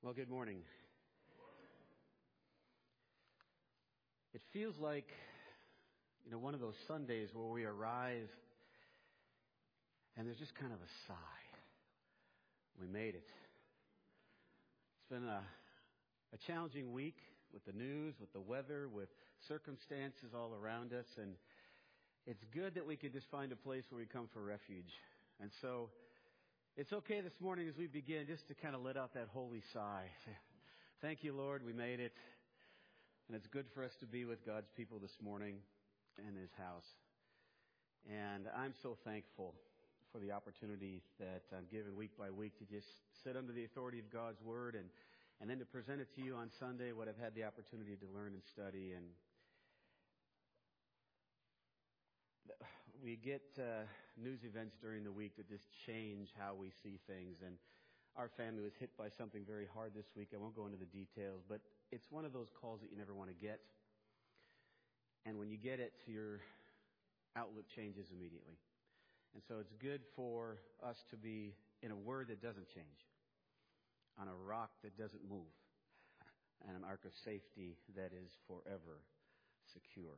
Well, good morning. It feels like, one of those Sundays where we arrive and there's just kind of a sigh. We made it. It's been a challenging week with the news, with the weather, with circumstances all around us. And it's good that we could just find a place where we come for refuge. And so it's okay this morning as we begin just to kind of let out that holy sigh. Thank you, Lord, we made it. And it's good for us to be with God's people this morning in His house. And I'm so thankful for the opportunity that I'm given week by week to just sit under the authority of God's Word and then to present it to you on Sunday, what I've had the opportunity to learn and study. And we get news events during the week that just change how we see things. And our family was hit by something very hard this week. I won't go into the details, but it's one of those calls that you never want to get. And when you get it, your outlook changes immediately. And so it's good for us to be in a word that doesn't change, on a rock that doesn't move, and an ark of safety that is forever secure.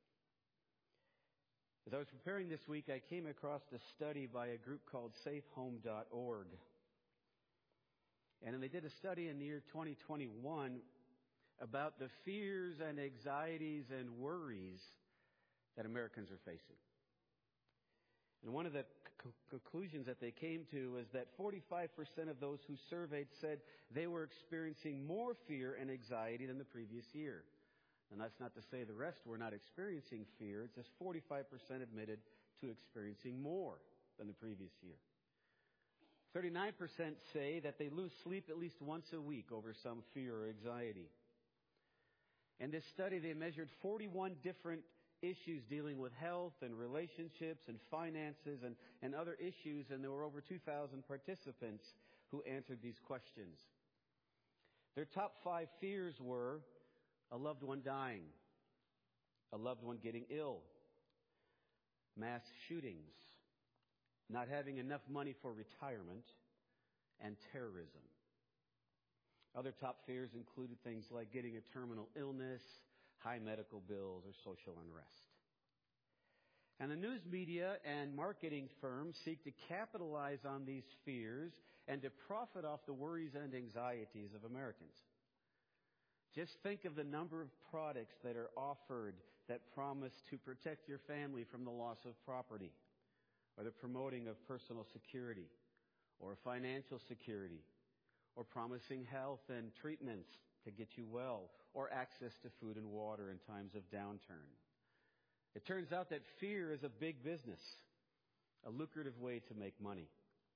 As I was preparing this week, I came across a study by a group called safehome.org. And they did a study in the year 2021 about the fears and anxieties and worries that Americans are facing. And one of the conclusions that they came to is that 45% of those who surveyed said they were experiencing more fear and anxiety than the previous year. And that's not to say the rest were not experiencing fear. It's just 45% admitted to experiencing more than the previous year. 39% say that they lose sleep at least once a week over some fear or anxiety. In this study, they measured 41 different issues dealing with health and relationships and finances and other issues, and there were over 2,000 participants who answered these questions. Their top 5 fears were a loved one dying, a loved one getting ill, mass shootings, not having enough money for retirement, and terrorism. Other top fears included things like getting a terminal illness, high medical bills, or social unrest. And the news media and marketing firms seek to capitalize on these fears and to profit off the worries and anxieties of Americans. Just think of the number of products that are offered that promise to protect your family from the loss of property, or the promoting of personal security, or financial security, or promising health and treatments to get you well, or access to food and water in times of downturn. It turns out that fear is a big business, a lucrative way to make money.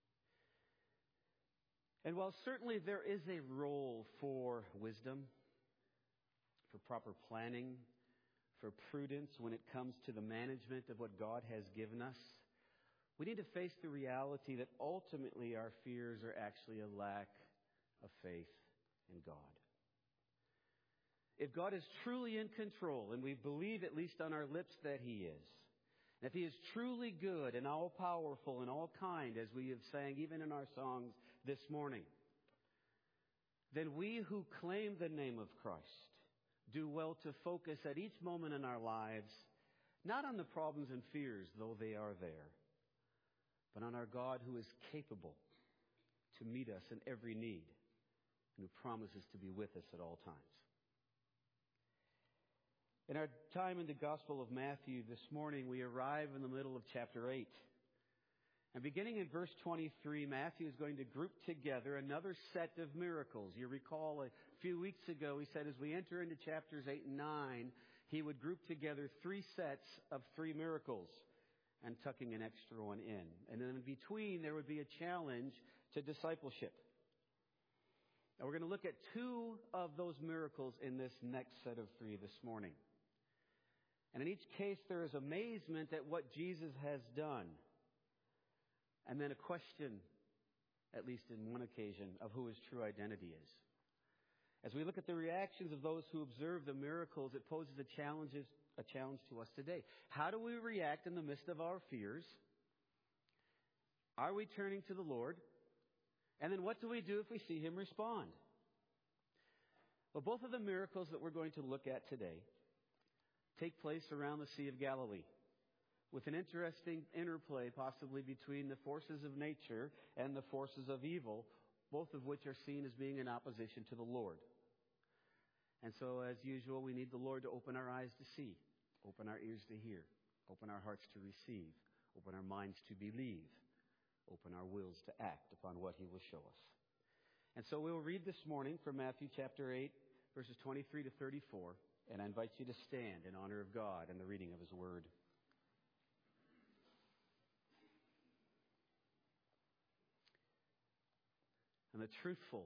And while certainly there is a role for wisdom, for proper planning, for prudence when it comes to the management of what God has given us, we need to face the reality that ultimately our fears are actually a lack of faith in God. If God is truly in control, and we believe at least on our lips that He is, and if He is truly good and all-powerful and all-kind, as we have sang even in our songs this morning, then we who claim the name of Christ do well to focus at each moment in our lives, not on the problems and fears, though they are there, but on our God who is capable to meet us in every need and who promises to be with us at all times. In our time in the Gospel of Matthew this morning, we arrive in the middle of chapter 8. And beginning in verse 23, Matthew is going to group together another set of miracles. You recall a few weeks ago, he said as we enter into chapters 8 and 9, he would group together 3 sets of 3 miracles and tucking an extra one in. And then in between, there would be a challenge to discipleship. Now we're going to look at 2 of those miracles in this next set of 3 this morning. And in each case, there is amazement at what Jesus has done. And then a question, at least in one occasion, of who His true identity is. As we look at the reactions of those who observe the miracles, it poses a challenge to us today. How do we react in the midst of our fears? Are we turning to the Lord? And then what do we do if we see Him respond? Well, both of the miracles that we're going to look at today take place around the Sea of Galilee, with an interesting interplay possibly between the forces of nature and the forces of evil, both of which are seen as being in opposition to the Lord. And so, as usual, we need the Lord to open our eyes to see, open our ears to hear, open our hearts to receive, open our minds to believe, open our wills to act upon what He will show us. And so we'll read this morning from Matthew chapter 8, verses 23 to 34, and I invite you to stand in honor of God and the reading of His Word. And the truthful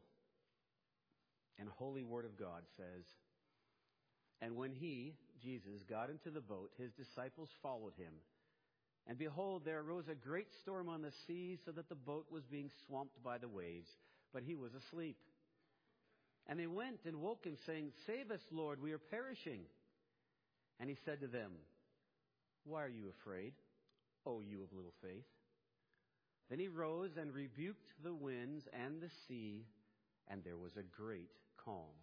and holy Word of God says, "And when He, Jesus, got into the boat, His disciples followed Him. And behold, there arose a great storm on the sea, so that the boat was being swamped by the waves, but He was asleep. And they went and woke Him, saying, 'Save us, Lord, we are perishing.' And He said to them, 'Why are you afraid, O you of little faith?' Then He rose and rebuked the winds and the sea, and there was a great calm.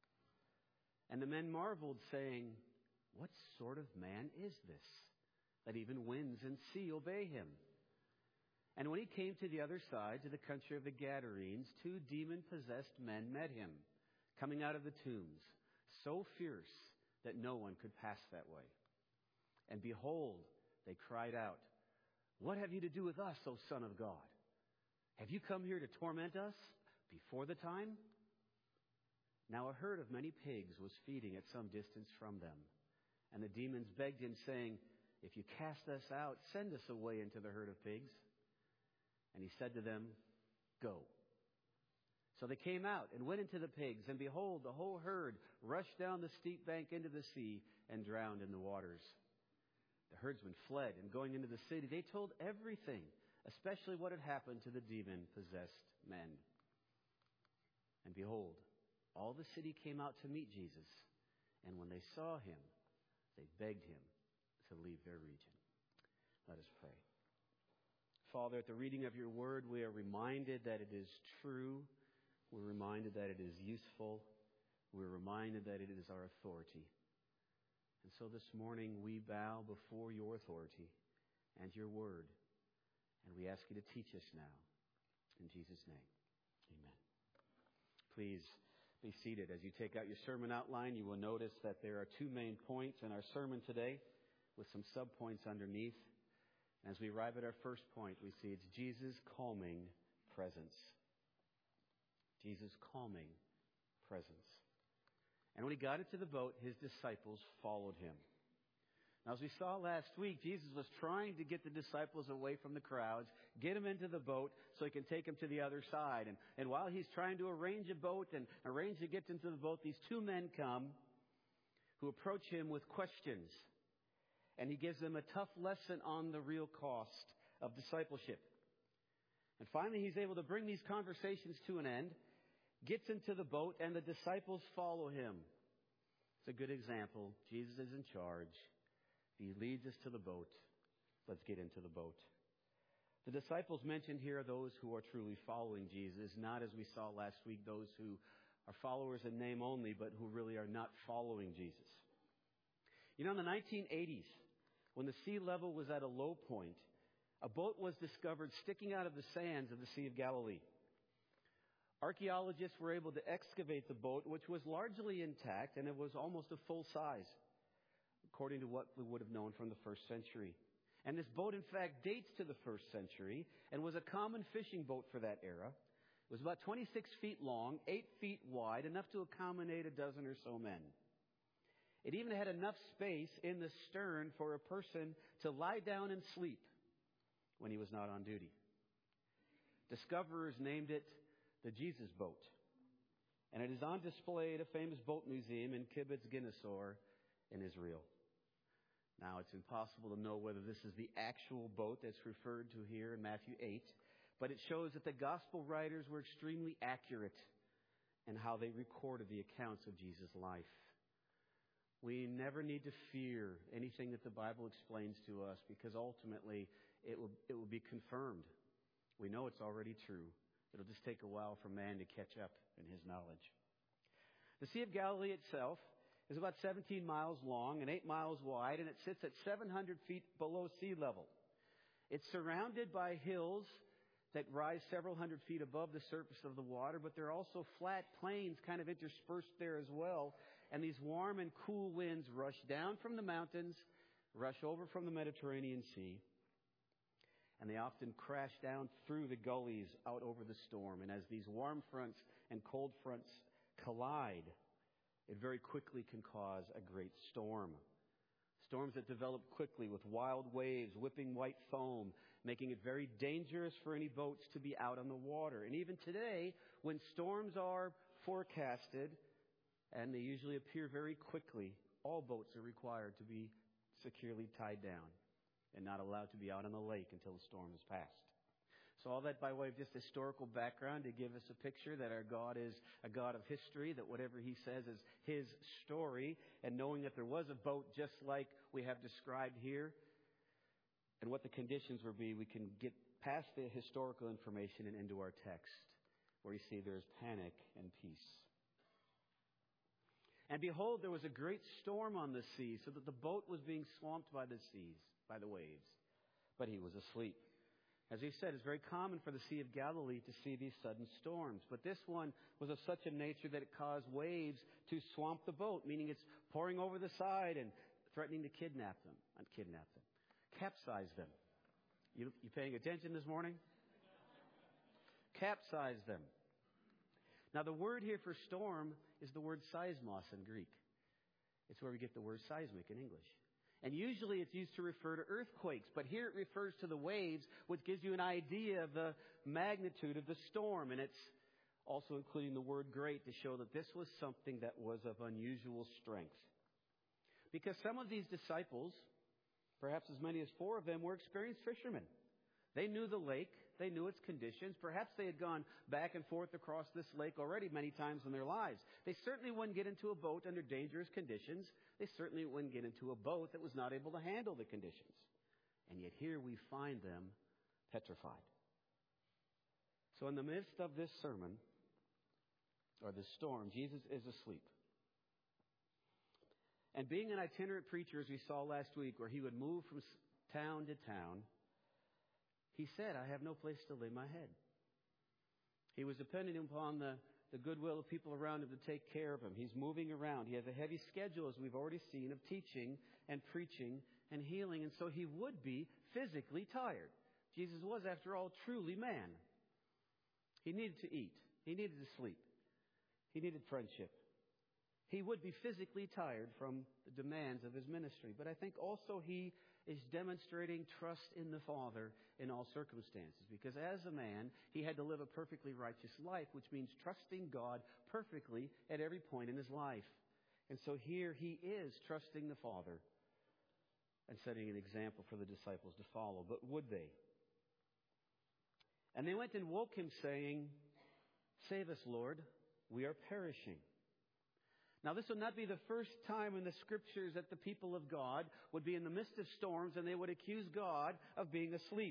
And the men marveled, saying, 'What sort of man is this, that even winds and sea obey Him?' And when He came to the other side, to the country of the Gadarenes, 2 demon-possessed men met Him, coming out of the tombs, so fierce that no one could pass that way. And behold, they cried out, 'What have you to do with us, O Son of God? Have you come here to torment us before the time?' Now a herd of many pigs was feeding at some distance from them. And the demons begged Him, saying, 'If you cast us out, send us away into the herd of pigs.' And He said to them, 'Go.' So they came out and went into the pigs, and behold, the whole herd rushed down the steep bank into the sea and drowned in the waters. The herdsmen fled, and going into the city, they told everything, especially what had happened to the demon-possessed men. And behold, all the city came out to meet Jesus, and when they saw Him, they begged Him to leave their region." Let us pray. Father, at the reading of Your Word, we are reminded that it is true. We're reminded that it is useful. We're reminded that it is our authority. And so this morning we bow before Your authority and Your Word, and we ask You to teach us now. In Jesus' name, amen. Please be seated. As you take out your sermon outline, you will notice that there are 2 main points in our sermon today, with some subpoints underneath. As we arrive at our first point, we see it's Jesus' calming presence. Jesus' calming presence. And when He got into the boat, His disciples followed Him. Now, as we saw last week, Jesus was trying to get the disciples away from the crowds, get them into the boat so He can take them to the other side. And while He's trying to arrange a boat and arrange to get into the boat, these 2 men come who approach Him with questions. And He gives them a tough lesson on the real cost of discipleship. And finally, He's able to bring these conversations to an end, gets into the boat, and the disciples follow Him. It's a good example. Jesus is in charge. He leads us to the boat. Let's get into the boat. The disciples mentioned here are those who are truly following Jesus, not, as we saw last week, those who are followers in name only, but who really are not following Jesus. You know, in the 1980s, when the sea level was at a low point, a boat was discovered sticking out of the sands of the Sea of Galilee. Archaeologists were able to excavate the boat, which was largely intact, and it was almost a full size, according to what we would have known from the first century. And this boat, in fact, dates to the first century and was a common fishing boat for that era. It was about 26 feet long, 8 feet wide, enough to accommodate a dozen or so men. It even had enough space in the stern for a person to lie down and sleep when he was not on duty. Discoverers named it the Jesus Boat, and it is on display at a famous boat museum in Kibbutz Ginnesor in Israel. Now, it's impossible to know whether this is the actual boat that's referred to here in Matthew 8, but it shows that the gospel writers were extremely accurate in how they recorded the accounts of Jesus' life. We never need to fear anything that the Bible explains to us, because ultimately it will be confirmed. We know it's already true. It'll just take a while for man to catch up in his knowledge. The Sea of Galilee itself is about 17 miles long and 8 miles wide, and it sits at 700 feet below sea level. It's surrounded by hills that rise several hundred feet above the surface of the water, but there are also flat plains kind of interspersed there as well. And these warm and cool winds rush down from the mountains, rush over from the Mediterranean Sea, and they often crash down through the gullies out over the storm. And as these warm fronts and cold fronts collide, it very quickly can cause a great storm. Storms that develop quickly with wild waves, whipping white foam, making it very dangerous for any boats to be out on the water. And even today, when storms are forecasted, and they usually appear very quickly, all boats are required to be securely tied down and not allowed to be out on the lake until the storm has passed. So all that by way of just historical background to give us a picture that our God is a God of history, that whatever He says is His story, and knowing that there was a boat just like we have described here, and what the conditions would be, we can get past the historical information and into our text, where you see there is panic and peace. And behold, there was a great storm on the sea, so that the boat was being swamped by the seas, by the waves. But He was asleep. As we said, it's very common for the Sea of Galilee to see these sudden storms. But this one was of such a nature that it caused waves to swamp the boat, meaning it's pouring over the side and threatening to capsize them. You paying attention this morning? Capsize them. Now, the word here for storm is the word seismos in Greek. It's where we get the word seismic in English. And usually it's used to refer to earthquakes, but here it refers to the waves, which gives you an idea of the magnitude of the storm. And it's also including the word great to show that this was something that was of unusual strength. Because some of these disciples, perhaps as many as 4 of them, were experienced fishermen. They knew the lake. They knew its conditions. Perhaps they had gone back and forth across this lake already many times in their lives. They certainly wouldn't get into a boat under dangerous conditions. They certainly wouldn't get into a boat that was not able to handle the conditions. And yet here we find them petrified. So in the midst of this sermon, or this storm, Jesus is asleep. And being an itinerant preacher, as we saw last week, where He would move from town to town, He said, I have no place to lay my head. He was depending upon the goodwill of people around Him to take care of Him. He's moving around. He has a heavy schedule, as we've already seen, of teaching and preaching and healing. And so He would be physically tired. Jesus was, after all, truly man. He needed to eat. He needed to sleep. He needed friendship. He would be physically tired from the demands of His ministry. But I think also He is demonstrating trust in the Father in all circumstances. Because as a man, He had to live a perfectly righteous life, which means trusting God perfectly at every point in His life. And so here He is trusting the Father and setting an example for the disciples to follow. But would they? And they went and woke Him, saying, Save us, Lord, we are perishing. Now, this would not be the first time in the Scriptures that the people of God would be in the midst of storms and they would accuse God of being asleep.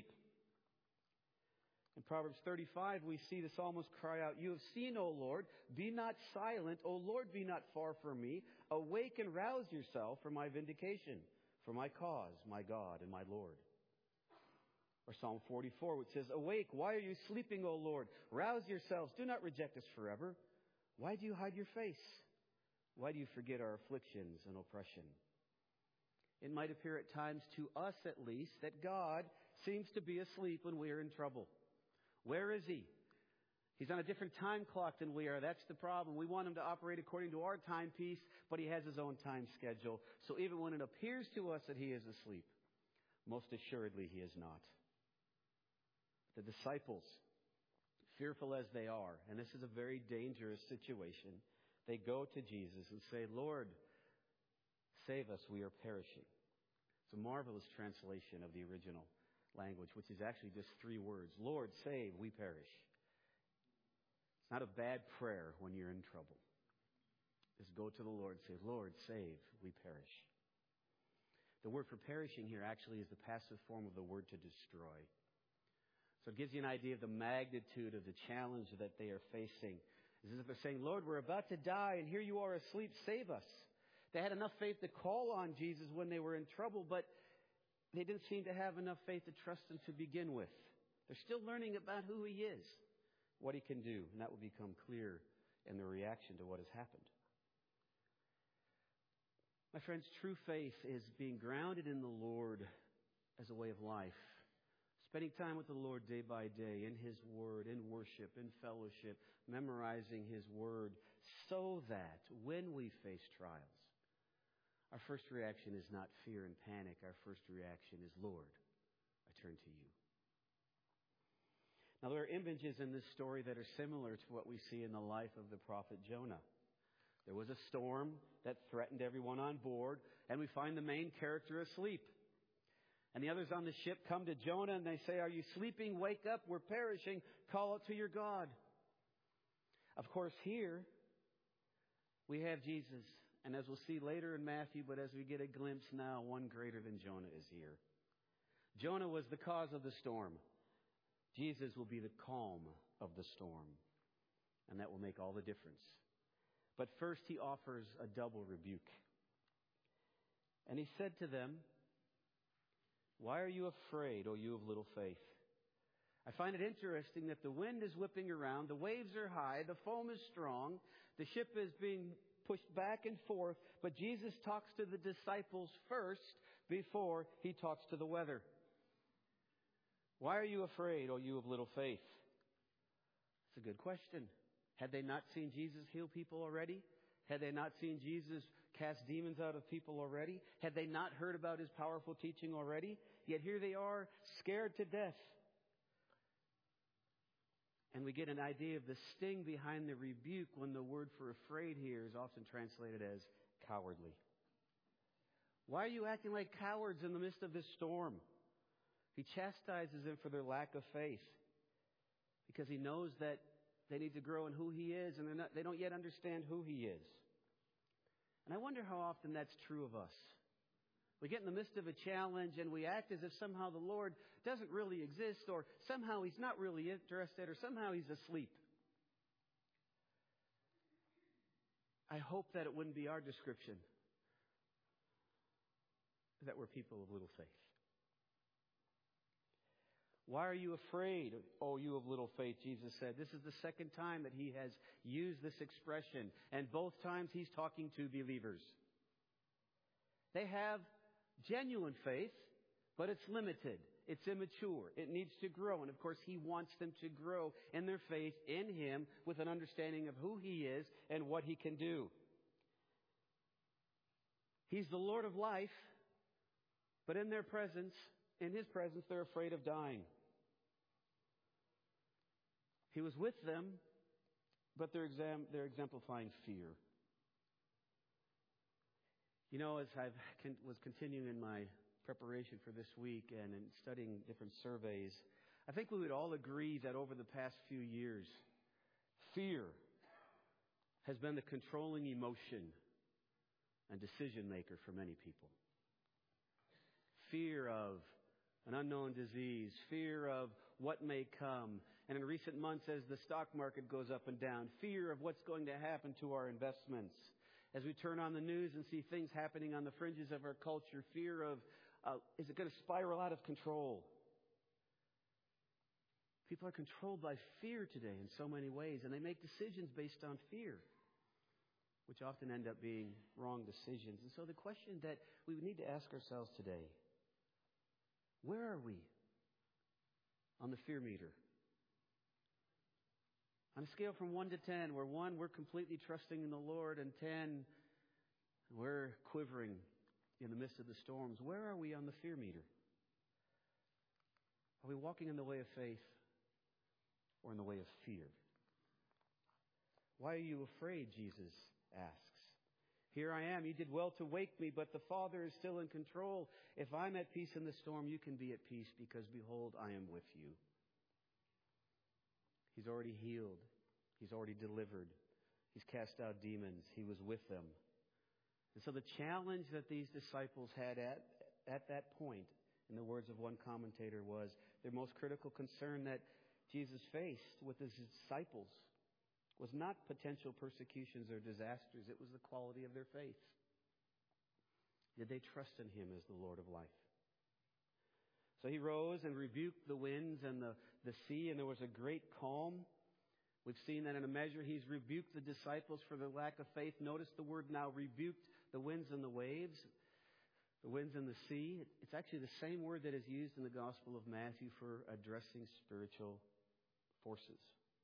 In Proverbs 35, we see the psalmist cry out, You have seen, O Lord, be not silent. O Lord, be not far from me. Awake and rouse yourself for my vindication, for my cause, my God and my Lord. Or Psalm 44, which says, Awake, why are you sleeping, O Lord? Rouse yourselves, do not reject us forever. Why do you hide your face? Why do you forget our afflictions and oppression? It might appear at times, to us at least, that God seems to be asleep when we are in trouble. Where is He? He's on a different time clock than we are. That's the problem. We want Him to operate according to our timepiece, but He has His own time schedule. So even when it appears to us that He is asleep, most assuredly He is not. The disciples, fearful as they are, and this is a very dangerous situation, they go to Jesus and say, Lord, save us, we are perishing. It's a marvelous translation of the original language, which is actually just 3 words. Lord, save, we perish. It's not a bad prayer when you're in trouble. Just go to the Lord and say, Lord, save, we perish. The word for perishing here actually is the passive form of the word to destroy. So it gives you an idea of the magnitude of the challenge that they are facing. It's as if they're saying, Lord, we're about to die, and here you are asleep. Save us. They had enough faith to call on Jesus when they were in trouble, but they didn't seem to have enough faith to trust Him to begin with. They're still learning about who He is, what He can do, and that will become clear in their reaction to what has happened. My friends, true faith is being grounded in the Lord as a way of life. Spending time with the Lord day by day in His Word, in worship, in fellowship, memorizing His Word, so that when we face trials, our first reaction is not fear and panic. Our first reaction is, Lord, I turn to You. Now, there are images in this story that are similar to what we see in the life of the prophet Jonah. There was a storm that threatened everyone on board, and we find the main character asleep. And the others on the ship come to Jonah and they say, are you sleeping? Wake up. We're perishing. Call out to your God. Of course, here we have Jesus. And as we'll see later in Matthew, but as we get a glimpse now, one greater than Jonah is here. Jonah was the cause of the storm. Jesus will be the calm of the storm. And that will make all the difference. But first He offers a double rebuke. And He said to them, why are you afraid, O you of little faith? I find it interesting that the wind is whipping around, the waves are high, the foam is strong, the ship is being pushed back and forth, but Jesus talks to the disciples first before He talks to the weather. Why are you afraid, O you of little faith? It's a good question. Had they not seen Jesus heal people already? Had they not seen Jesus cast demons out of people already? Had they not heard about His powerful teaching already? Yet here they are, scared to death. And we get an idea of the sting behind the rebuke when the word for afraid here is often translated as cowardly. Why are you acting like cowards in the midst of this storm? He chastises them for their lack of faith because He knows that they need to grow in who He is, and they don't yet understand who He is. And I wonder how often that's true of us. We get in the midst of a challenge and we act as if somehow the Lord doesn't really exist, or somehow He's not really interested, or somehow He's asleep. I hope that it wouldn't be our description, that we're people of little faith. Why are you afraid, O you of little faith? Jesus said. This is the second time that He has used this expression. And both times He's talking to believers. They have genuine faith, but it's limited. It's immature. It needs to grow. And of course, He wants them to grow in their faith in Him with an understanding of who He is and what He can do. He's the Lord of life, but in His presence, they're afraid of dying. He was with them, but they're exemplifying fear. You know, as I was continuing in my preparation for this week and in studying different surveys, I think we would all agree that over the past few years, fear has been the controlling emotion and decision maker for many people. Fear of an unknown disease, fear of what may come. And in recent months, as the stock market goes up and down, fear of what's going to happen to our investments. As we turn on the news and see things happening on the fringes of our culture, fear of, is it going to spiral out of control? People are controlled by fear today in so many ways, and they make decisions based on fear, which often end up being wrong decisions. And so the question that we would need to ask ourselves today, where are we on the fear meter? On a scale from 1 to 10, where 1, we're completely trusting in the Lord, and 10, we're quivering in the midst of the storms. Where are we on the fear meter? Are we walking in the way of faith or in the way of fear? Why are you afraid, Jesus asks. Here I am. You did well to wake me, but the Father is still in control. If I'm at peace in the storm, you can be at peace because, behold, I am with you. He's already healed. He's already delivered. He's cast out demons. He was with them. And so the challenge that these disciples had at that point, in the words of one commentator, was their most critical concern that Jesus faced with His disciples was not potential persecutions or disasters. It was the quality of their faith. Did they trust in Him as the Lord of life? So He rose and rebuked the winds and the sea, and there was a great calm. We've seen that in a measure He's rebuked the disciples for their lack of faith. Notice the word now, rebuked the winds and the waves, the winds and the sea. It's actually the same word that is used in the Gospel of Matthew for addressing spiritual forces.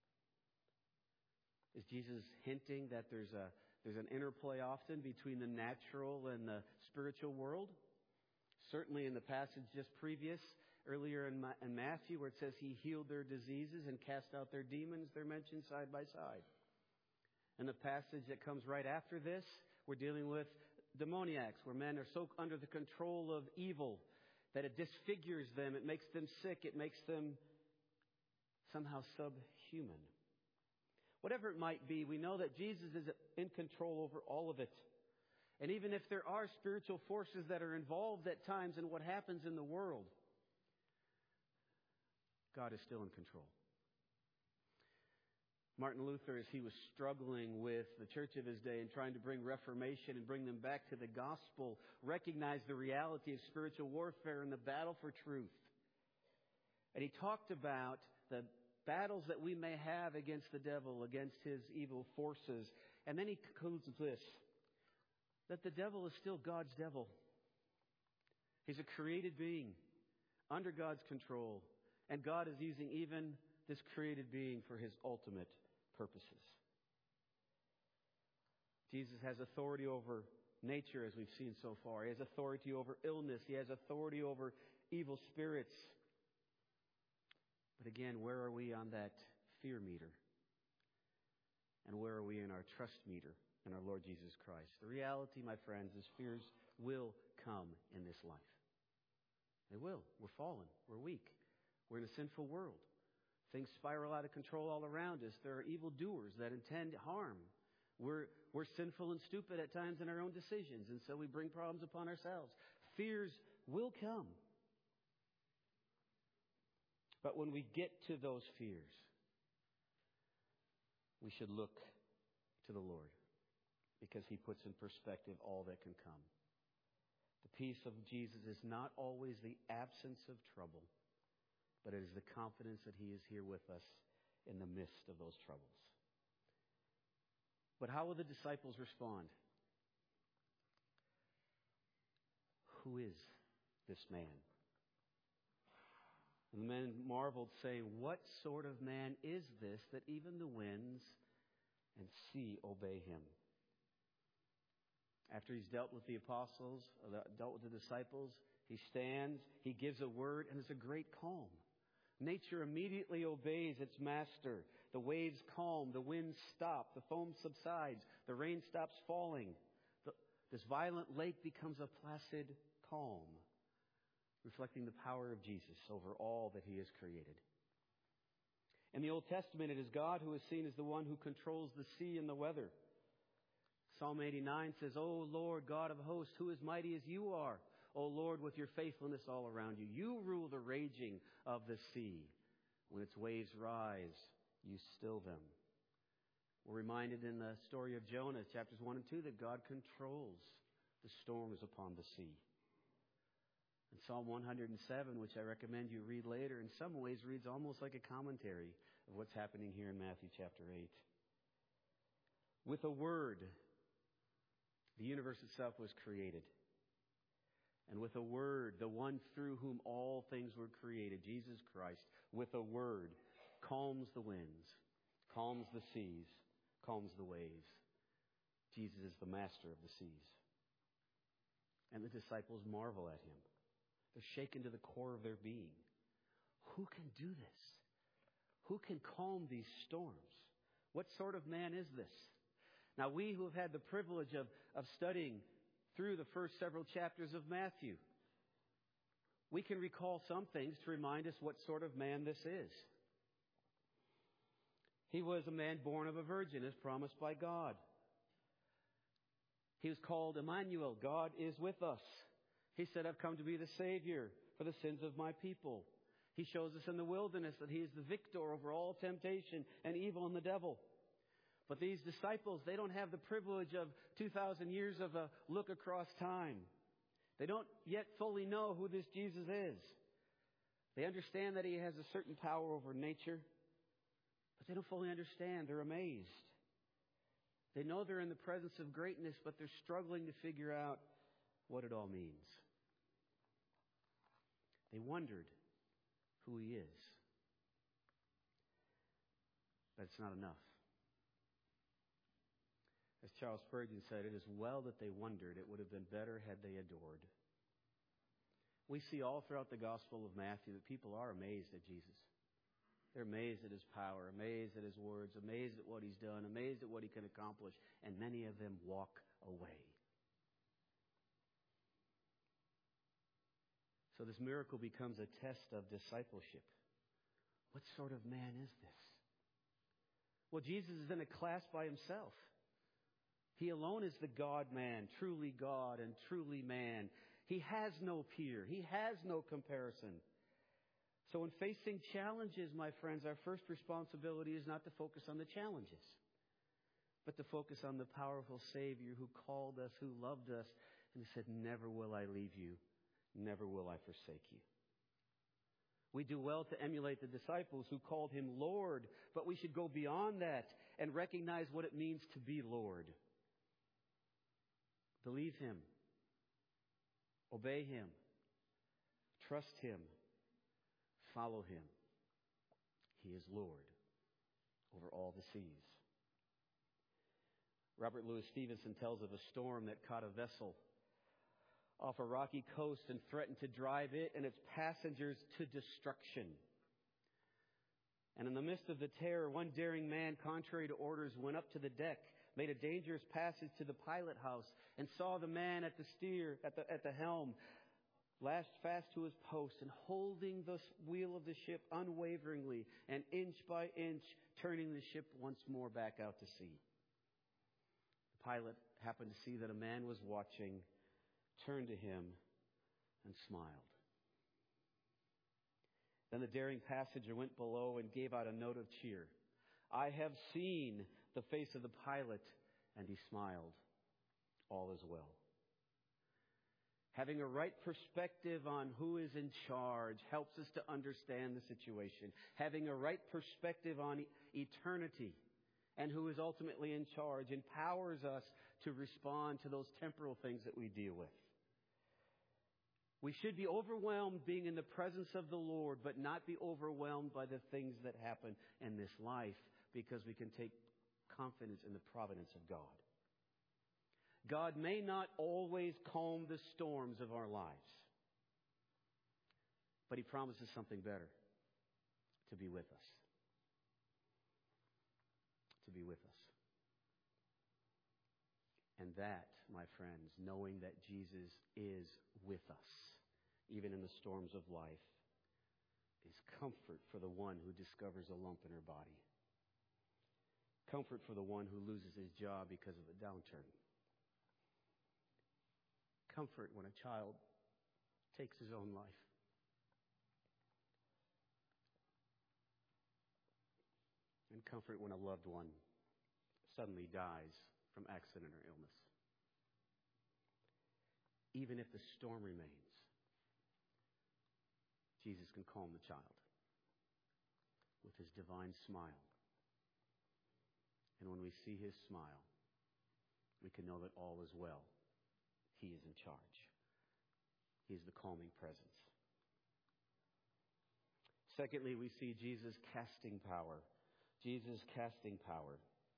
Is Jesus hinting that there's an interplay often between the natural and the spiritual world? Certainly in the passage just previous, earlier in Matthew, where it says He healed their diseases and cast out their demons, they're mentioned side by side. In the passage that comes right after this, we're dealing with demoniacs, where men are so under the control of evil that it disfigures them, it makes them sick, it makes them somehow subhuman. Whatever it might be, we know that Jesus is in control over all of it. And even if there are spiritual forces that are involved at times in what happens in the world, God is still in control. Martin Luther, as he was struggling with the church of his day and trying to bring reformation and bring them back to the gospel, recognized the reality of spiritual warfare and the battle for truth. And he talked about the battles that we may have against the devil, against his evil forces. And then he concludes with this, that the devil is still God's devil. He's a created being under God's control. And God is using even this created being for His ultimate purposes. Jesus has authority over nature, as we've seen so far. He has authority over illness. He has authority over evil spirits. But again, where are we on that fear meter? And where are we in our trust meter in our Lord Jesus Christ? The reality, my friends, is fears will come in this life. They will. We're fallen. We're weak. We're in a sinful world. Things spiral out of control all around us. There are evil doers that intend harm. We're sinful and stupid at times in our own decisions, and so we bring problems upon ourselves. Fears will come. But when we get to those fears, we should look to the Lord, because He puts in perspective all that can come. The peace of Jesus is not always the absence of trouble, but it is the confidence that He is here with us in the midst of those troubles. But how will the disciples respond? Who is this man? And the men marveled, saying, what sort of man is this that even the winds and sea obey Him? After He's dealt with the apostles, dealt with the disciples, He stands, He gives a word, and there's a great calm. Nature immediately obeys its master. The waves calm, the winds stop, the foam subsides, the rain stops falling. This violent lake becomes a placid calm, reflecting the power of Jesus over all that He has created. In the Old Testament, it is God who is seen as the one who controls the sea and the weather. Psalm 89 says, O Lord, God of hosts, who is mighty as You are? O Lord, with Your faithfulness all around You. You rule the raging of the sea. When its waves rise, You still them. We're reminded in the story of Jonah, chapters 1 and 2, that God controls the storms upon the sea. And Psalm 107, which I recommend you read later, in some ways reads almost like a commentary of what's happening here in Matthew chapter 8. With a word, the universe itself was created. And with a word, the one through whom all things were created, Jesus Christ, with a word, calms the winds, calms the seas, calms the waves. Jesus is the master of the seas. And the disciples marvel at Him. They're shaken to the core of their being. Who can do this? Who can calm these storms? What sort of man is this? Now, we who have had the privilege of studying through the first several chapters of Matthew, we can recall some things to remind us what sort of man this is. He was a man born of a virgin, as promised by God. He was called Emmanuel, God is with us. He said, I've come to be the Savior for the sins of My people. He shows us in the wilderness that He is the victor over all temptation and evil and the devil. But these disciples, they don't have the privilege of 2,000 years of a look across time. They don't yet fully know who this Jesus is. They understand that he has a certain power over nature, but they don't fully understand. They're amazed. They know they're in the presence of greatness, but they're struggling to figure out what it all means. They wondered who he is. But it's not enough. As Charles Spurgeon said, it is well that they wondered. It would have been better had they adored. We see all throughout the Gospel of Matthew that people are amazed at Jesus. They're amazed at his power, amazed at his words, amazed at what he's done, amazed at what he can accomplish, and many of them walk away. So this miracle becomes a test of discipleship. What sort of man is this? Well, Jesus is in a class by himself. He alone is the God-man, truly God and truly man. He has no peer. He has no comparison. So in facing challenges, my friends, our first responsibility is not to focus on the challenges, but to focus on the powerful Savior who called us, who loved us, and said, "Never will I leave you. Never will I forsake you." We do well to emulate the disciples who called him Lord, but we should go beyond that and recognize what it means to be Lord. Believe him. Obey him. Trust him. Follow him. He is Lord over all the seas. Robert Louis Stevenson tells of a storm that caught a vessel off a rocky coast and threatened to drive it and its passengers to destruction. And in the midst of the terror, one daring man, contrary to orders, went up to the deck, made a dangerous passage to the pilot house, and saw the man at the helm, lashed fast to his post and holding the wheel of the ship unwaveringly and inch by inch, turning the ship once more back out to sea. The pilot happened to see that a man was watching, turned to him, and smiled. Then the daring passenger went below and gave out a note of cheer. "I have seen the face of the pilot," and he smiled. All is well. Having a right perspective on who is in charge helps us to understand the situation. Having a right perspective on eternity and who is ultimately in charge empowers us to respond to those temporal things that we deal with. We should be overwhelmed being in the presence of the Lord, but not be overwhelmed by the things that happen in this life, because we can take confidence in the providence of God. God may not always calm the storms of our lives, but he promises something better: to be with us. To be with us. And that, my friends, knowing that Jesus is with us, even in the storms of life, is comfort for the one who discovers a lump in her body. Comfort for the one who loses his job because of a downturn. Comfort when a child takes his own life. And comfort when a loved one suddenly dies from accident or illness. Even if the storm remains, Jesus can calm the child with his divine smile. And when we see his smile, we can know that all is well. He is in charge. He is the calming presence. Secondly, we see Jesus casting power. Jesus casting power.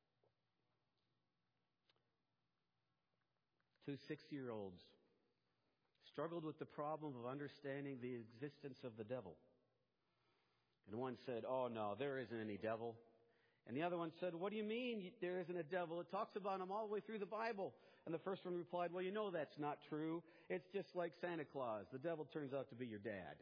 2 6-year-olds struggled with the problem of understanding the existence of the devil. And one said, "Oh no, there isn't any devil." And the other one said, "What do you mean there isn't a devil? It talks about him all the way through the Bible." And the first one replied, "Well, you know that's not true. It's just like Santa Claus. The devil turns out to be your dad."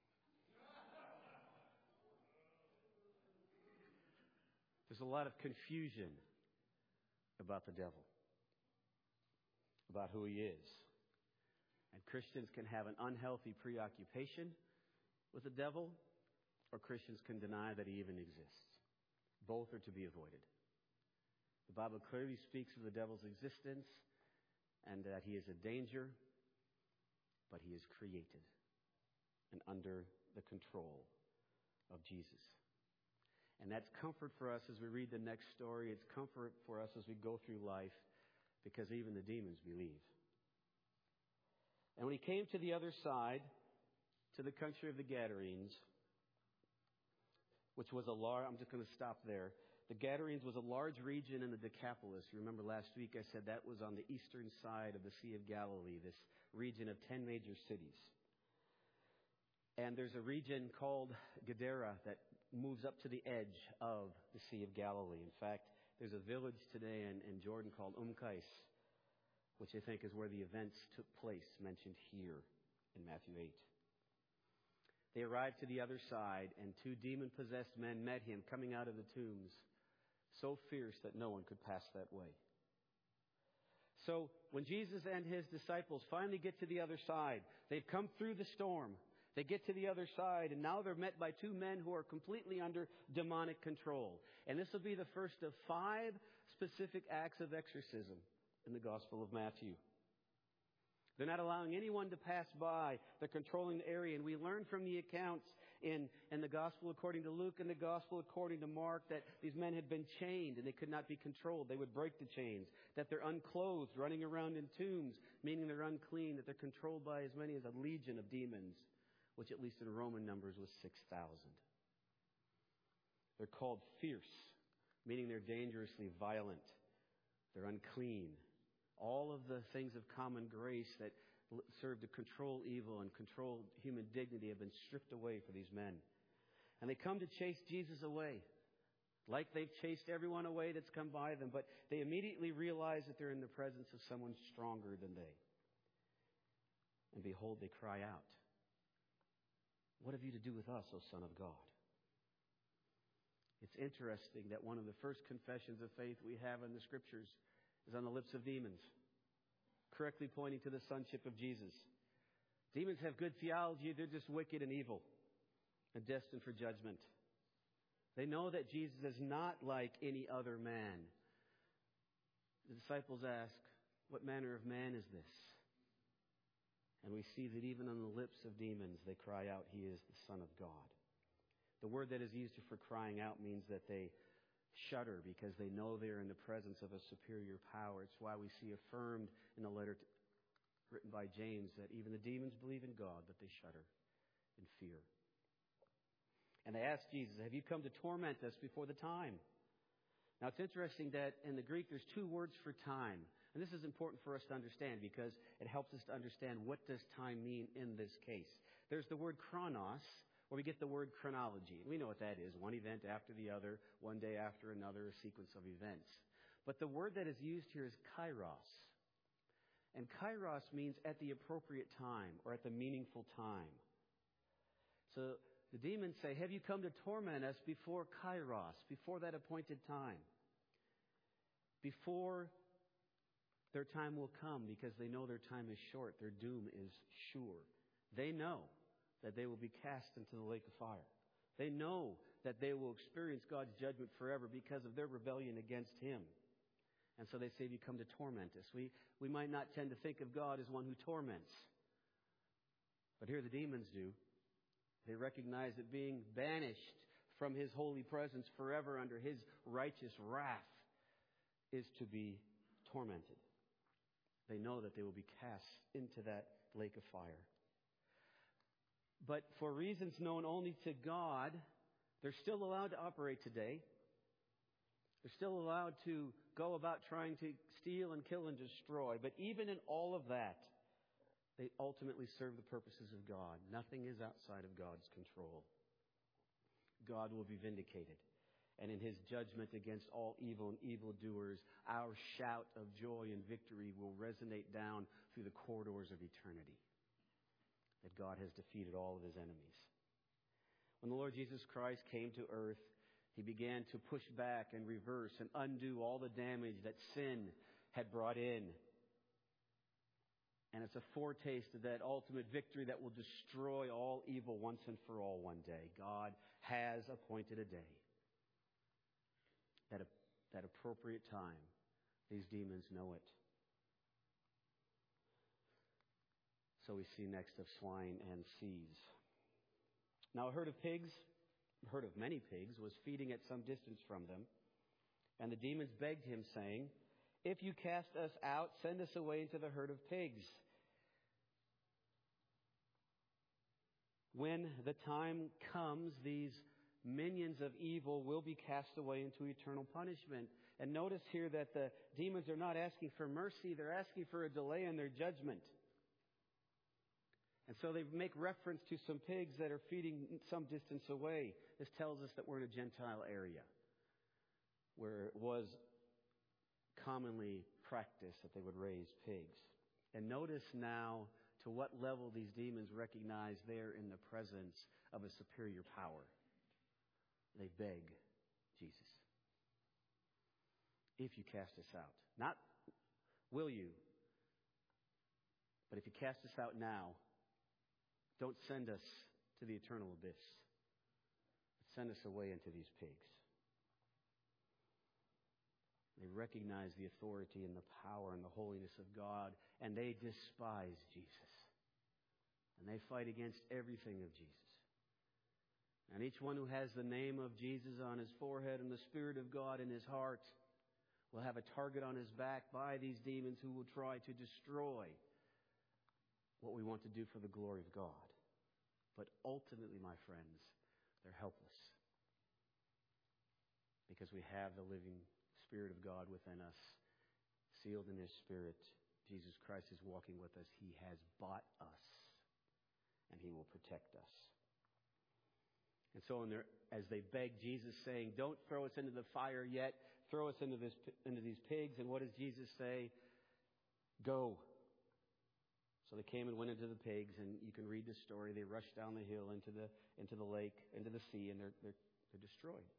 There's a lot of confusion about the devil, about who he is. And Christians can have an unhealthy preoccupation with the devil, or Christians can deny that he even exists. Both are to be avoided. The Bible clearly speaks of the devil's existence and that he is a danger, but he is created and under the control of Jesus. And that's comfort for us as we read the next story. It's comfort for us as we go through life, because even the demons believe. And when he came to the other side, to the country of the Gadarenes, which was I'm just going to stop there. The Gadarenes was a large region in the Decapolis. You remember last week I said that was on the eastern side of the Sea of Galilee, this region of 10 major cities. And there's a region called Gadara that moves up to the edge of the Sea of Galilee. In fact, there's a village today in Jordan called Qais, which I think is where the events took place mentioned here in Matthew 8. They arrived to the other side, and 2 demon-possessed men met him coming out of the tombs, so fierce that no one could pass that way. So when Jesus and his disciples finally get to the other side, they've come through the storm. They get to the other side, and now they're met by 2 men who are completely under demonic control. And this will be the first of 5 specific acts of exorcism in the Gospel of Matthew. They're not allowing anyone to pass by. They're controlling the area. And we learn from the accounts in the Gospel according to Luke and the Gospel according to Mark that these men had been chained and they could not be controlled. They would break the chains. That they're unclothed, running around in tombs, meaning they're unclean. That they're controlled by as many as a legion of demons, which at least in Roman numbers was 6,000. They're called fierce, meaning they're dangerously violent. They're unclean. All of the things of common grace that serve to control evil and control human dignity have been stripped away for these men. And they come to chase Jesus away, like they've chased everyone away that's come by them. But they immediately realize that they're in the presence of someone stronger than they. And behold, they cry out, "What have you to do with us, O Son of God?" It's interesting that one of the first confessions of faith we have in the Scriptures is on the lips of demons, correctly pointing to the sonship of Jesus. Demons have good theology. They're just wicked and evil and destined for judgment. They know that Jesus is not like any other man. The disciples ask, "What manner of man is this?" And we see that even on the lips of demons, they cry out, "He is the Son of God." The word that is used for crying out means that they shudder because they know they're in the presence of a superior power. It's why we see affirmed in a letter written by James that even the demons believe in God, but they shudder in fear. And they ask Jesus, "Have you come to torment us before the time?" Now it's interesting that in the Greek there's 2 words for time. And this is important for us to understand because it helps us to understand what does time mean in this case. There's the word chronos, where we get the word chronology. We know what that is. One event after the other, one day after another, a sequence of events. But the word that is used here is kairos. And kairos means at the appropriate time or at the meaningful time. So the demons say, "Have you come to torment us before kairos, before that appointed time? Before their time will come," because they know their time is short. Their doom is sure. They know that they will be cast into the lake of fire. They know that they will experience God's judgment forever because of their rebellion against Him. And so they say, "You come to torment us." We might not tend to think of God as one who torments. But here the demons do. They recognize that being banished from His holy presence forever under His righteous wrath is to be tormented. They know that they will be cast into that lake of fire. But for reasons known only to God, they're still allowed to operate today. They're still allowed to go about trying to steal and kill and destroy. But even in all of that, they ultimately serve the purposes of God. Nothing is outside of God's control. God will be vindicated. And in His judgment against all evil and evildoers, our shout of joy and victory will resonate down through the corridors of eternity. That God has defeated all of His enemies. When the Lord Jesus Christ came to earth, He began to push back and reverse and undo all the damage that sin had brought in. And it's a foretaste of that ultimate victory that will destroy all evil once and for all one day. God has appointed a day that that appropriate time, these demons know it. So we see next of swine and seas. Now a herd of many pigs, was feeding at some distance from them. And the demons begged him, saying, "If you cast us out, send us away into the herd of pigs." When the time comes, these minions of evil will be cast away into eternal punishment. And notice here that the demons are not asking for mercy, they're asking for a delay in their judgment. And so they make reference to some pigs that are feeding some distance away. This tells us that we're in a Gentile area where it was commonly practiced that they would raise pigs. And notice now to what level these demons recognize they're in the presence of a superior power. They beg Jesus, "If you cast us out." Not, "Will you?" But if you cast us out now, don't send us to the eternal abyss, but send us away into these pigs. They recognize the authority and the power and the holiness of God, and they despise Jesus. And they fight against everything of Jesus. And each one who has the name of Jesus on his forehead and the Spirit of God in his heart will have a target on his back by these demons who will try to destroy what we want to do for the glory of God. But ultimately, my friends, they're helpless. Because we have the living Spirit of God within us, sealed in His Spirit. Jesus Christ is walking with us. He has bought us, and He will protect us. And so as they beg Jesus, saying, "Don't throw us into the fire yet. Throw us into these pigs." And what does Jesus say? "Go." So they came and went into the pigs, and you can read the story. They rushed down the hill into the lake, into the sea, and they're destroyed.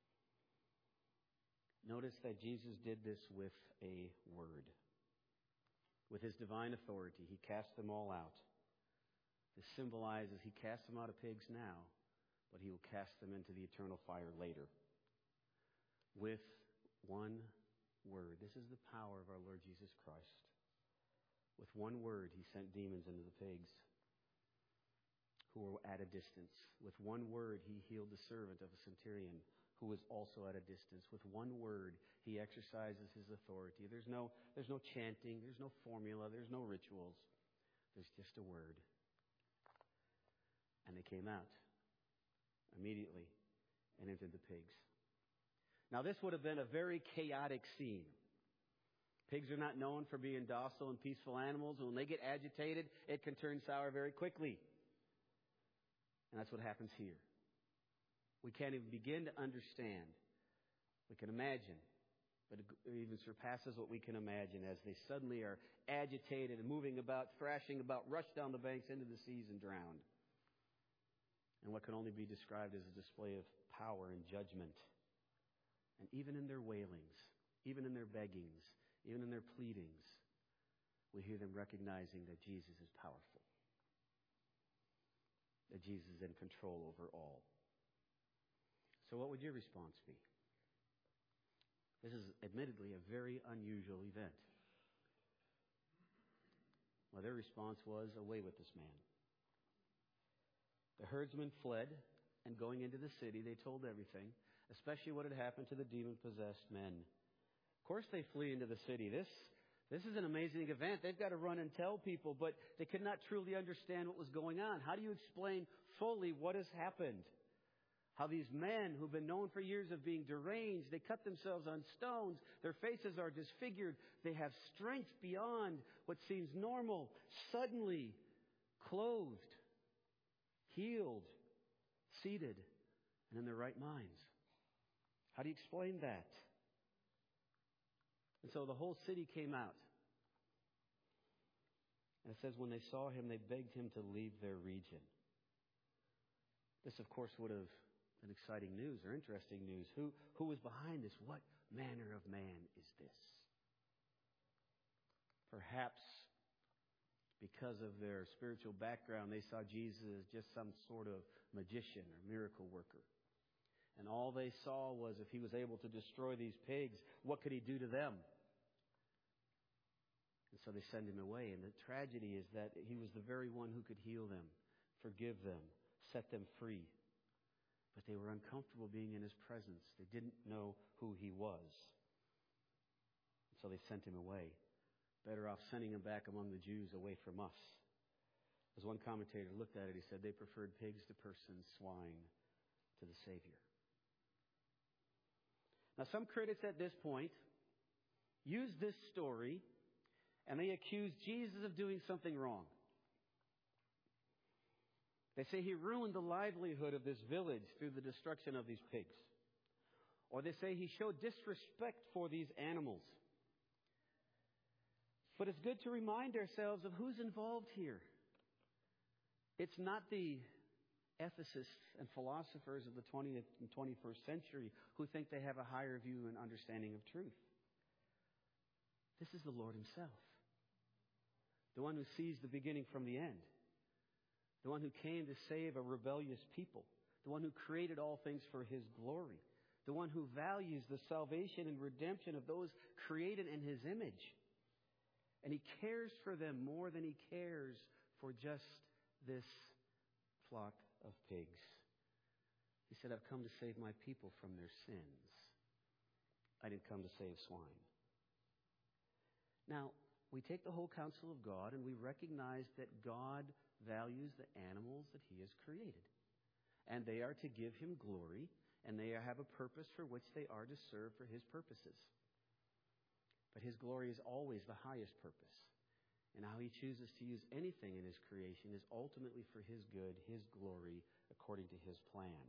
Notice that Jesus did this with a word. With His divine authority, He cast them all out. This symbolizes He cast them out of pigs now, but He will cast them into the eternal fire later. With one word. This is the power of our Lord Jesus Christ. With one word, He sent demons into the pigs who were at a distance. With one word, He healed the servant of a centurion who was also at a distance. With one word, He exercises His authority. There's no chanting, there's no formula, there's no rituals. There's just a word. And they came out immediately and entered the pigs. Now, this would have been a very chaotic scene. Pigs are not known for being docile and peaceful animals. And when they get agitated, it can turn sour very quickly. And that's what happens here. We can't even begin to understand. We can imagine, but it even surpasses what we can imagine as they suddenly are agitated and moving about, thrashing about, rush down the banks into the seas and drowned. And what can only be described as a display of power and judgment. And even in their wailings, even in their beggings, even in their pleadings, we hear them recognizing that Jesus is powerful. That Jesus is in control over all. So what would your response be? This is admittedly a very unusual event. Well, their response was, "Away with this man." The herdsmen fled, and going into the city, they told everything, especially what had happened to the demon-possessed men. Of course they flee into the city. This is an amazing event. They've got to run and tell people, but they could not truly understand what was going on. How do you explain fully what has happened? How these men who've been known for years of being deranged, they cut themselves on stones. Their faces are disfigured. They have strength beyond what seems normal. Suddenly clothed, healed, seated, and in their right minds. How do you explain that? And so the whole city came out. And it says when they saw him, they begged him to leave their region. This, of course, would have been exciting news or interesting news. Who was behind this? What manner of man is this? Perhaps because of their spiritual background, they saw Jesus as just some sort of magician or miracle worker. And all they saw was if he was able to destroy these pigs, what could he do to them? And so they send him away. And the tragedy is that he was the very one who could heal them, forgive them, set them free. But they were uncomfortable being in his presence. They didn't know who he was. So they sent him away. Better off sending him back among the Jews away from us. As one commentator looked at it, he said they preferred pigs to persons, swine to the Savior. Now, some critics at this point use this story and they accuse Jesus of doing something wrong. They say he ruined the livelihood of this village through the destruction of these pigs. Or they say he showed disrespect for these animals. But it's good to remind ourselves of who's involved here. It's not the ethicists and philosophers of the 20th and 21st century who think they have a higher view and understanding of truth. This is the Lord himself. The one who sees the beginning from the end. The one who came to save a rebellious people. The one who created all things for his glory. The one who values the salvation and redemption of those created in his image. And he cares for them more than he cares for just this flock of pigs. He said, I've come to save my people from their sins. I didn't come to save swine. Now, we take the whole counsel of God and we recognize that God values the animals that he has created. And they are to give him glory, and they have a purpose for which they are to serve for his purposes. But his glory is always the highest purpose. And how he chooses to use anything in his creation is ultimately for his good, his glory, according to his plan.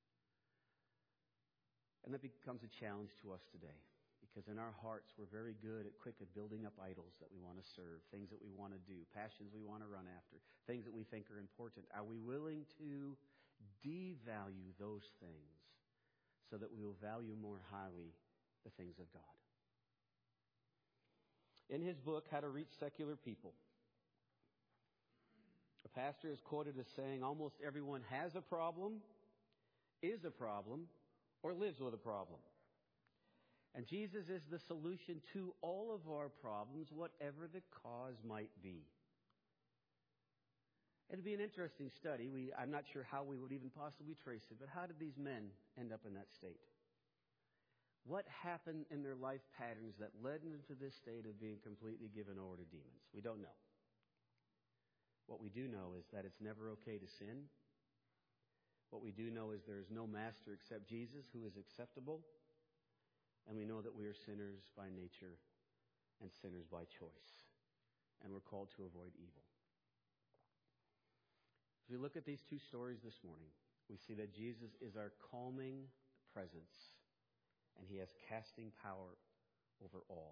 And that becomes a challenge to us today. Because in our hearts, we're very good quick at building up idols that we want to serve, things that we want to do, passions we want to run after, things that we think are important. Are we willing to devalue those things so that we will value more highly the things of God? In his book, How to Reach Secular People, a pastor is quoted as saying, almost everyone has a problem, is a problem, or lives with a problem. And Jesus is the solution to all of our problems, whatever the cause might be. It'd be an interesting study. I'm not sure how we would even possibly trace it, but how did these men end up in that state? What happened in their life patterns that led them to this state of being completely given over to demons? We don't know. What we do know is that it's never okay to sin. What we do know is there is no master except Jesus who is acceptable. And we know that we are sinners by nature and sinners by choice. And we're called to avoid evil. As we look at these two stories this morning, we see that Jesus is our calming presence. And he has casting power over all.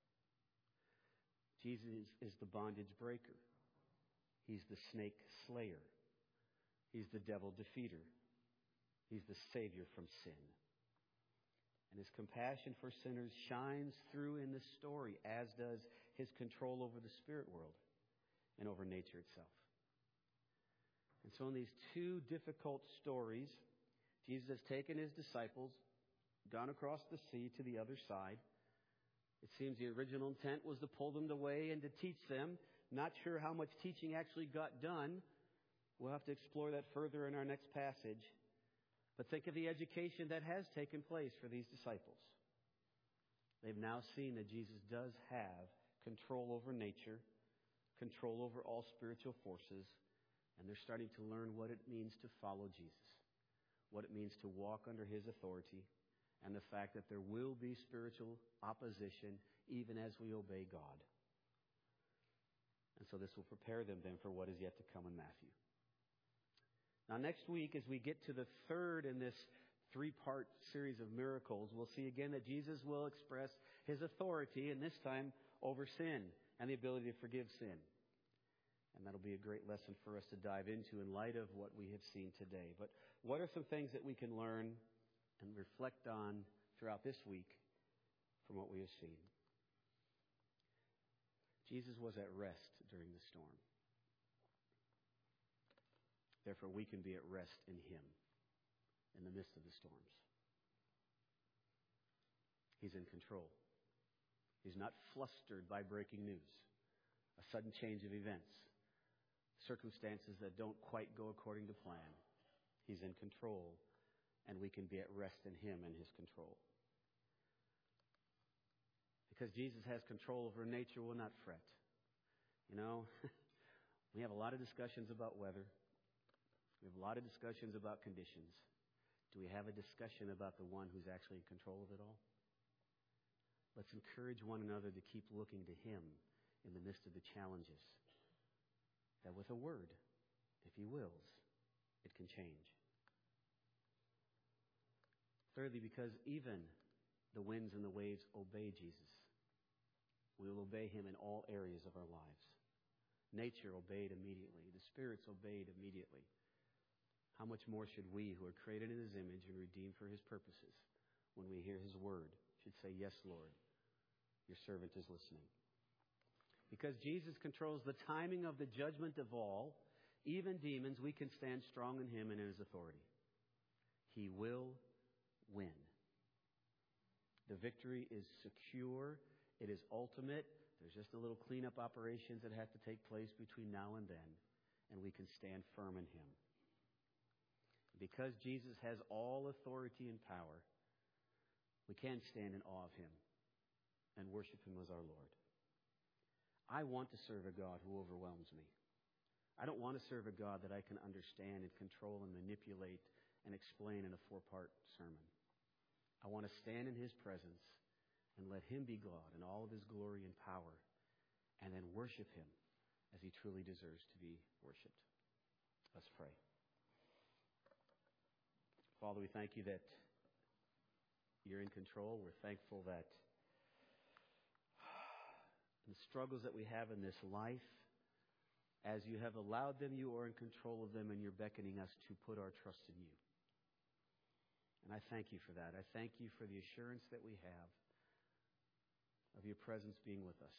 Jesus is the bondage breaker. He's the snake slayer. He's the devil defeater. He's the savior from sin. And his compassion for sinners shines through in this story, as does his control over the spirit world and over nature itself. And so in these two difficult stories, Jesus has taken his disciples, gone across the sea to the other side. It seems the original intent was to pull them away and to teach them. Not sure how much teaching actually got done. We'll have to explore that further in our next passage. But think of the education that has taken place for these disciples. They've now seen that Jesus does have control over nature, control over all spiritual forces, and they're starting to learn what it means to follow Jesus, what it means to walk under his authority, and the fact that there will be spiritual opposition even as we obey God. And so this will prepare them then for what is yet to come in Matthew. Now next week, as we get to the third in this three-part series of miracles, we'll see again that Jesus will express his authority, and this time over sin and the ability to forgive sin. And that'll be a great lesson for us to dive into in light of what we have seen today. But what are some things that we can learn and reflect on throughout this week from what we have seen? Jesus was at rest during the storm. Therefore, we can be at rest in him. in the midst of the storms. He's in control. He's not flustered by breaking news, a sudden change of events, circumstances that don't quite go according to plan. He's in control, and we can be at rest in Him and His control. Because Jesus has control over nature, we'll not fret. You know, we have a lot of discussions about weather. We have a lot of discussions about conditions. Do we have a discussion about the one who's actually in control of it all? Let's encourage one another to keep looking to Him in the midst of the challenges. That with a word, if He wills, it can change. Thirdly, because even the winds and the waves obey Jesus. We will obey Him in all areas of our lives. Nature obeyed immediately. The spirits obeyed immediately. How much more should we, who are created in His image and redeemed for His purposes, when we hear His word, should say, "Yes, Lord, your servant is listening." Because Jesus controls the timing of the judgment of all, even demons, we can stand strong in Him and in His authority. He will win. The victory is secure. It is ultimate. There's just a little cleanup operations that have to take place between now and then, and we can stand firm in Him. Because Jesus has all authority and power, we can stand in awe of Him and worship Him as our Lord. I want to serve a God who overwhelms me. I don't want to serve a God that I can understand and control and manipulate and explain in a 4-part sermon. I want to stand in His presence and let Him be God in all of His glory and power, and then worship Him as He truly deserves to be worshipped. Let's pray. Father, we thank You that You're in control. We're thankful that the struggles that we have in this life, as You have allowed them, You are in control of them, and You're beckoning us to put our trust in You. And I thank You for that. I thank You for the assurance that we have of Your presence being with us.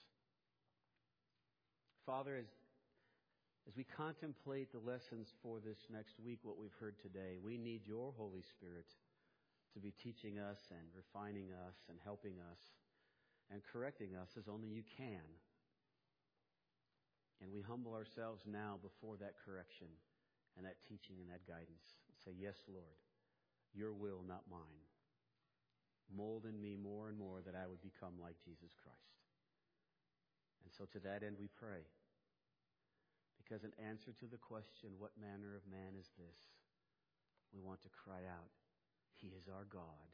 Father, as we contemplate the lessons for this next week, what we've heard today, we need Your Holy Spirit to be teaching us and refining us and helping us and correcting us as only You can. And we humble ourselves now before that correction and that teaching and that guidance. Say, "Yes, Lord, Your will, not mine. Mold in me more and more that I would become like Jesus Christ." And so to that end we pray. Because in answer to the question, what manner of man is this? We want to cry out, He is our God,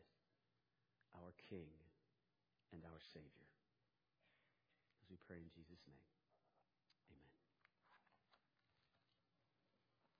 our King, and our Savior. As we pray in Jesus' name.